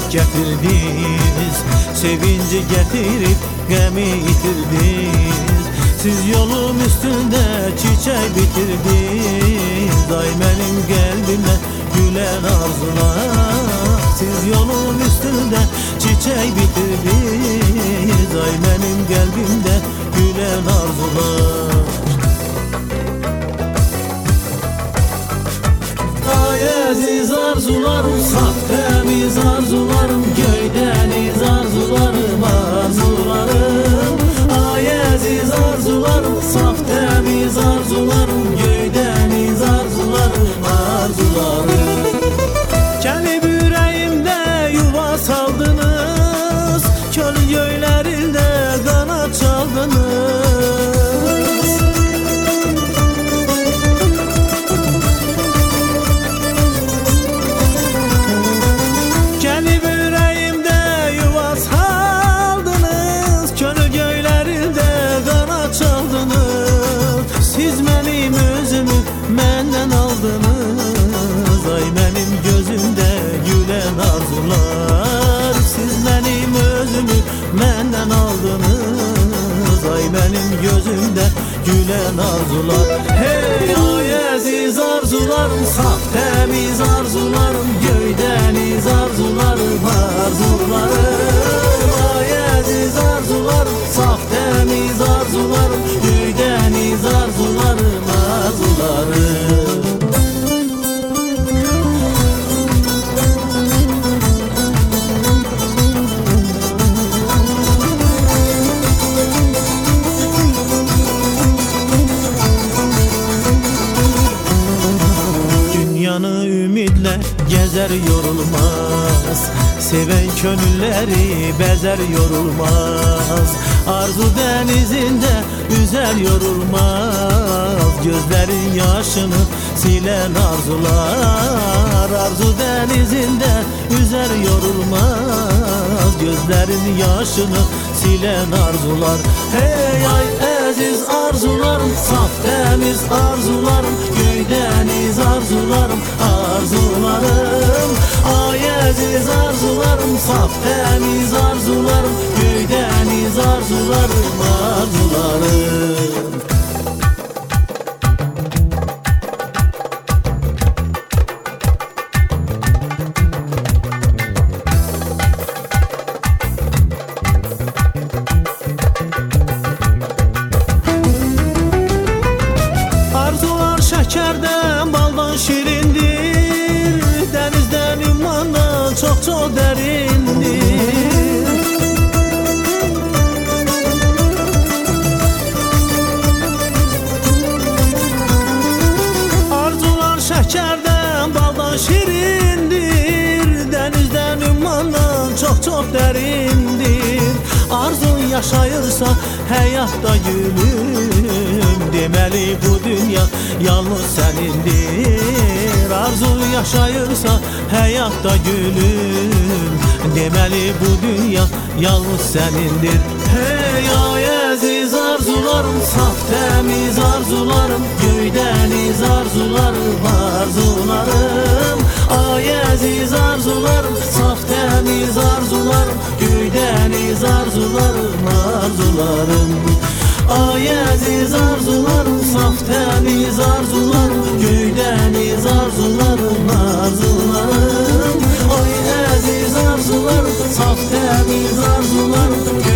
getirdiniz, sevinci getirip gemi itirdiniz. Siz yolum üstünde çiçek bitirdiniz, ay benim kalbime gülen arzular. Siz yolum üstünde çiçek bitirdiniz, ay benim kalbimde gülen arzular. Ay aziz arzularım, saf temiz arzularım, göydeniz arzularım, arzularım. Ay aziz arzularım, saf temiz arzularım, göydeniz arzularım, arzularım. Gelip yüreğimde yuva saldınız, köl göylerinde kanat çaldınız. Gelip yüreğimde yuva saldınız, köl göylerinde kanat çaldınız. Siz benim özümü benden aldınız, ay benim gözümde gülen arzular. Siz benim özümü benden aldınız, ay benim gözümde gülen arzular. Hey ay aziz arzularım, saf temiz arzularım, göydeniz arzularım, arzularım. Ay aziz arzularım, saf temiz arzularım, göydeniz arzularım, arzularım. Dünyanı ümitler gezer yorulmaz, seven gönülleri bezer yorulmaz. Arzu denizinde üzer yorulmaz, gözlerin yaşını silen arzular. Arzu denizinde üzer yorulmaz, gözlerin yaşını silen arzular. Hey ay aziz arzularım, saf temiz arzularım, göydeniz arzularım, arzularım. Ay aziz arzularım, saf temiz arzularım, göydeniz arzularım, arzularım. Arzular şekerden baldan şirindir, denizden imandan çok çok derindir. Arzular şekerden baldan şirindir, denizden imandan çok çok derindir. Arzun yaşayırsa hayatta gülüm, demeli bu dünya yalnız senindir. Arzun yaşayırsa hayatta gülüm, demeli bu dünya yalnız senindir. Hey ay aziz arzularım, saf temiz arzularım, göydeniz arzularım, arzularım. Ay aziz arzularım, saf temiz arzularım, göydeniz arzularım, arzularım. Ay aziz arzularım, saf temiz arzularım, göydeniz arzularım, arzularım. Ay aziz arzularım, saf temiz arzularım,